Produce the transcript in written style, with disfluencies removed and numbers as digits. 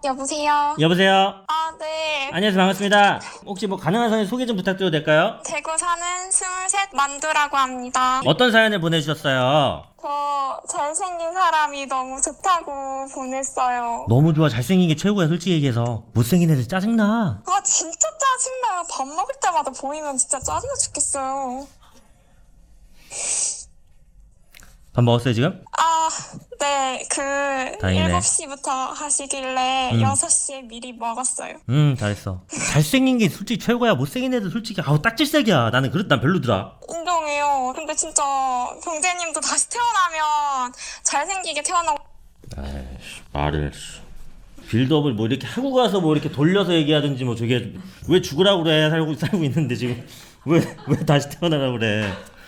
여보세요? 여보세요? 아, 네. 안녕하세요. 반갑습니다. 혹시 뭐 가능한 사연 소개 좀 부탁드려도 될까요? 대구 사는 23 만두라고 합니다. 어떤 사연을 보내주셨어요? 저 잘생긴 사람이 너무 좋다고 보냈어요. 너무 좋아. 잘생긴 게 최고야. 솔직히 얘기해서. 못생긴 애들 짜증나. 아, 진짜 짜증나요. 밥 먹을 때마다 보이면 진짜 짜증나 죽겠어요. 밥 먹었어요 지금? 아, 네. 다행이네. 7시부터 하시길래 6시에 미리 먹었어요. 잘했어. 잘생긴 게 솔직히 최고야. 못생긴 애들 솔직히 아우 딱질색이야. 난 별로더라. 인정해요. 근데 진짜 경재님도 다시 태어나면 잘생기게 태어나고 아이씨, 말을. 빌드업을 뭐 이렇게 하고 가서 뭐 이렇게 돌려서 얘기하든지 뭐 저게 왜 죽으라고 그래. 살고 있는데 지금 왜 다시 태어나라고 그래.